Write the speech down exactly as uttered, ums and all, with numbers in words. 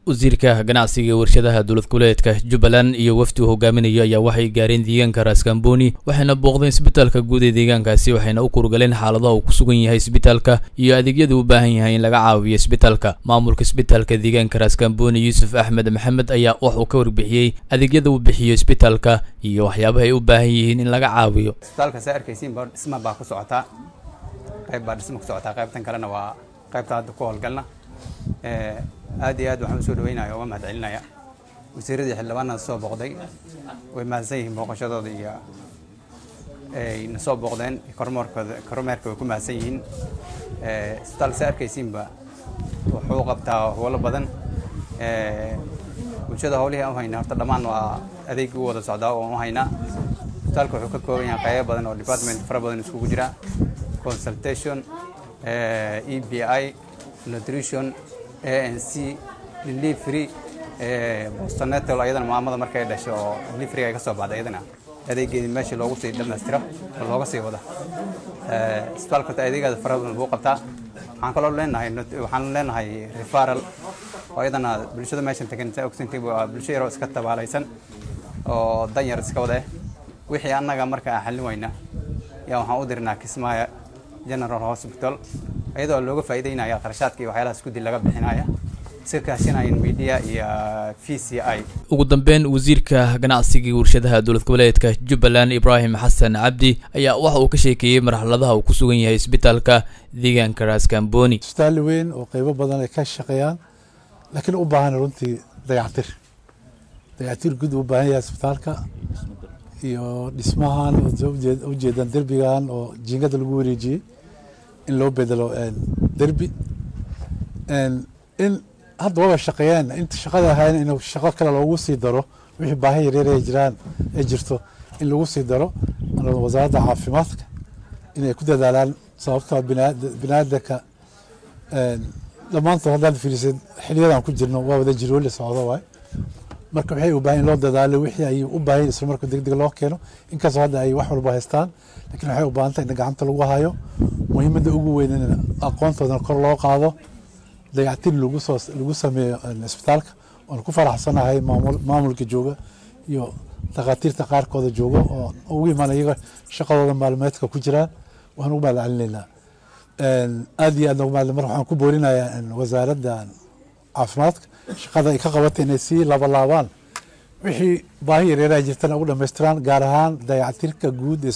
wasiirka ganacsiga warshadaha dowlad goboleedka Jubbaland iyo wafdi hogaaminaya ayaa waxay gaareen deegaanka Raskamboni waxayna booqdeen isbitaalka guud ee deegaankaasi waxayna u kurgaleen xaaladaha uu ku sugan yahay isbitaalka iyo adeegyada uu baahan yahay in laga caawiyo isbitaalka maamulka isbitaalka deegaanka Raskamboni Yusuf Ahmed Maxamed ayaa wax uu ka warbixiyay adeegyada uu bixiyo isbitaalka iyo waxyaabaha ay u baahan yihiin in laga caawiyo isbitaalka saarkaysiin baa dhisma baa ku socota qayb baa dhisma ku socota qaybtan kalena waa qaybta hadda ku howlgalna ee aad iyo aad waxaan soo dhaweynayaa oo mahad celinaya wasiiradii xildhibaanada soo booqday way mahadsan yihiin booqashadooda iyo ay na soo booqdeen kormeerkooda kormeerka way ku mahadsan yihiin ee isbitaalka saarkaysiin baa wuxuu qabtaa howlo badan ee bulshada howlihii aan hayna horta dhammaan waa adeeg u wada socdaa oo aan hayna isbitaalka wuxuu ka kooban yahay qaybo badan oo department fara badan iskugu jira consultation ee E B I nutrition A N C delivery ee postnatal ayadana maamada markay dhasho oo delivery ay ka soo baxday ayadana adeegeedii meesha loogu sii dhameystiro oo looga sii wada ee isbitaalka adeegada fara badan buu qabtaa waxaan kaloo leenahay waxaan leenahay referral oo ayadana bulshada meesha tagan oxygen waa bulsho yar oo iska tabaalaysan oo danyar iska wada wixii annaga marka aan xalin wayna yaa waxaan u dirnaa Kismaayo General Hospital ayadoo looga faa'iideynaya qarashaadka iyo waxyaalaha isku dil laga bixinaya si kaashanaya media iyo V C I ugu dambeyn wasiirka ganacsiga warshadaha dowlad goboleedka Jubbaland Ibrahim Hassan Abdi ayaa waxa uu ka sheekayay marxaladaha uu ku sugan yahay isbitaalka deegaanka Raskamboni isbitaal weyn oo qaybo badan ay ka shaqeeyaan laakiin u baahan runtii dayactir dayactir guud u baahan yahay isbitaalka iyo dhismahan oo ujeedan derbigan oo jiingada lagu wareejiyay in loo bedelo derbi in hadda waa shaqeeyaan inta shaqada ahayn in shaqo kale loogu sii daro wixii baahi yaryar ay jiraan ay jirto in lagu sii daro wasaaradda caafimaadka inay ku dadaalaan sababtoo binaadamka dhammaantood haddaan fiirisid xiliyadan ku jirno waa wada jiroo la socdo waay marka waxay u baahan loo dadaalo wixii ay u baahan isla marka degdeg loo keeno inkastoo hadda ay wax walba haystaan laakiin waxay u baahan tahay in gacanta lagu hayo muhiimadda ugu weyn in aqoontooda kor loo qaado dayactir lagu soo lagu sameeyo isbitaalka oo ku faraxsanahay maamul maamulka jooga iyo dhaqaatiirta qaarkooda jooga oo ugu imaanaya shaqadooda maalmeedka ku jiraan waxaan ugu mahadcelinaynaa aad iyo aad ugu mahadcelin marka waxaan ku boorinayaa wasaaradda caafimaadka shaqada ay ka qabatay inay sii laba laabaan wixii baahi yaryar ay jirtana ugu dhameystiraan gaar ahaan dayactirka guud